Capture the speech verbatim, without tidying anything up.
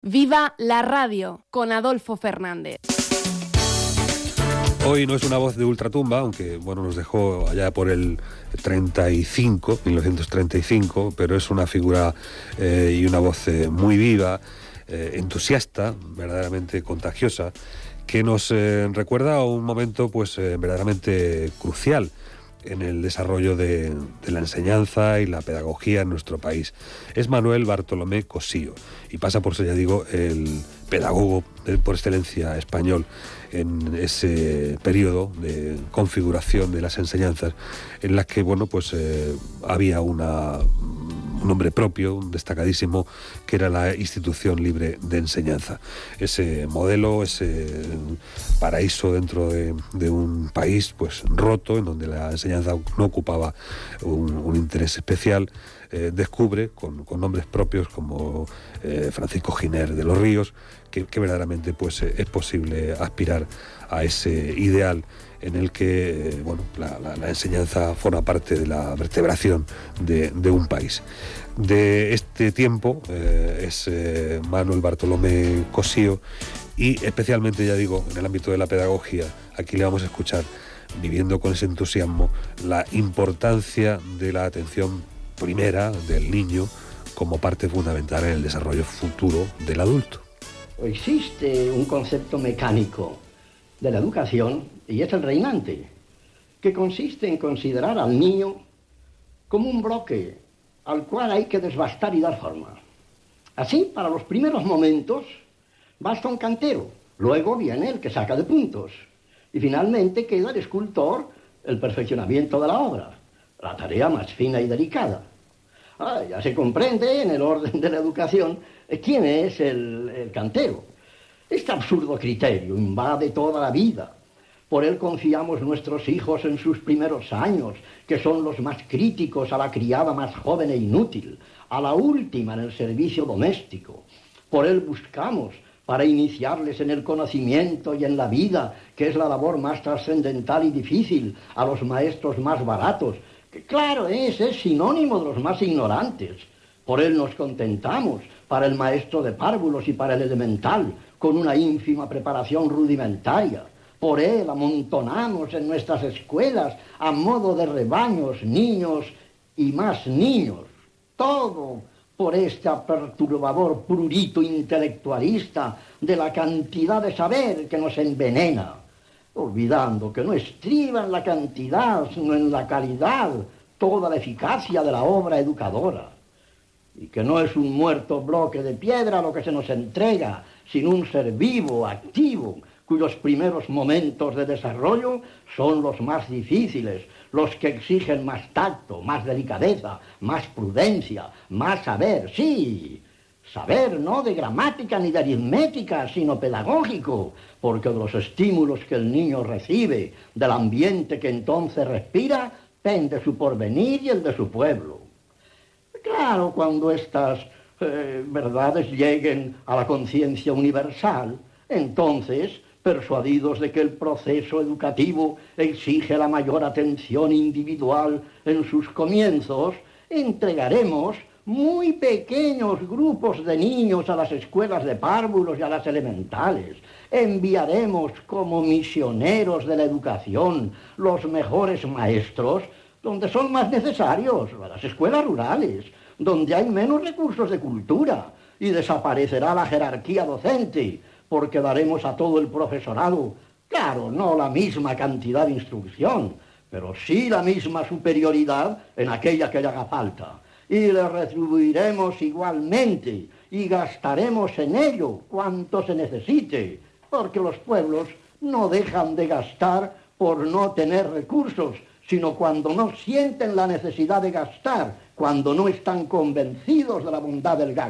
Viva la radio con Adolfo Fernández. Hoy no es una voz de ultratumba, aunque bueno, nos dejó allá por el treinta y cinco, mil novecientos treinta y cinco, pero es una figura eh, y una voz eh, muy viva, eh, entusiasta, verdaderamente contagiosa, que nos eh, recuerda a un momento pues eh, verdaderamente crucial en el desarrollo de, de la enseñanza y la pedagogía en nuestro país. Es Manuel Bartolomé Cossío y pasa por ser, ya digo, el pedagogo de, por excelencia español en ese periodo de configuración de las enseñanzas en las que, bueno, pues eh, había una, un nombre propio, un destacadísimo, que era la Institución Libre de Enseñanza. Ese modelo, ese paraíso dentro de, de un país pues roto, en donde la enseñanza no ocupaba un, un interés especial, eh, descubre con, con nombres propios como eh, Francisco Giner de los Ríos, que, que verdaderamente pues eh, es posible aspirar a ese ideal en el que eh, bueno, la, la, la enseñanza forma parte de la vertebración de, de un país. De este tiempo eh, es eh, Manuel Bartolomé Cossío, y especialmente, ya digo, en el ámbito de la pedagogía, aquí le vamos a escuchar viviendo con ese entusiasmo la importancia de la atención primera del niño como parte fundamental en el desarrollo futuro del adulto. Existe un concepto mecánico de la educación, y es el reinante, que consiste en considerar al niño como un bloque al cual hay que desbastar y dar forma. Así, para los primeros momentos, basta un cantero, luego viene el que saca de puntos, y finalmente queda el escultor, el perfeccionamiento de la obra, la tarea más fina y delicada. Ah, ya se comprende en el orden de la educación quién es el, el cantero. Este absurdo criterio invade toda la vida. Por él confiamos nuestros hijos en sus primeros años, que son los más críticos, a la criada más joven e inútil, a la última en el servicio doméstico. Por él buscamos para iniciarles en el conocimiento y en la vida, que es la labor más trascendental y difícil, a los maestros más baratos, que claro es, es sinónimo de los más ignorantes. Por él nos contentamos, para el maestro de párvulos y para el elemental, con una ínfima preparación rudimentaria. Por él amontonamos en nuestras escuelas, a modo de rebaños, niños y más niños. Todo por este perturbador prurito intelectualista de la cantidad de saber que nos envenena, olvidando que no estriba en la cantidad, sino en la calidad, toda la eficacia de la obra educadora, y que no es un muerto bloque de piedra lo que se nos entrega, sino un ser vivo, activo, cuyos primeros momentos de desarrollo son los más difíciles, los que exigen más tacto, más delicadeza, más prudencia, más saber, sí, saber no de gramática ni de aritmética, sino pedagógico, porque de los estímulos que el niño recibe, del ambiente que entonces respira, pende su porvenir y el de su pueblo. Claro, cuando estas eh, verdades lleguen a la conciencia universal, entonces, persuadidos de que el proceso educativo exige la mayor atención individual en sus comienzos, entregaremos muy pequeños grupos de niños a las escuelas de párvulos y a las elementales. Enviaremos como misioneros de la educación los mejores maestros donde son más necesarios, a las escuelas rurales, donde hay menos recursos de cultura, y desaparecerá la jerarquía docente, porque daremos a todo el profesorado, claro, no la misma cantidad de instrucción, pero sí la misma superioridad en aquella que le haga falta. Y le retribuiremos igualmente, y gastaremos en ello cuanto se necesite, porque los pueblos no dejan de gastar por no tener recursos, sino cuando no sienten la necesidad de gastar, cuando no están convencidos de la bondad del gasto.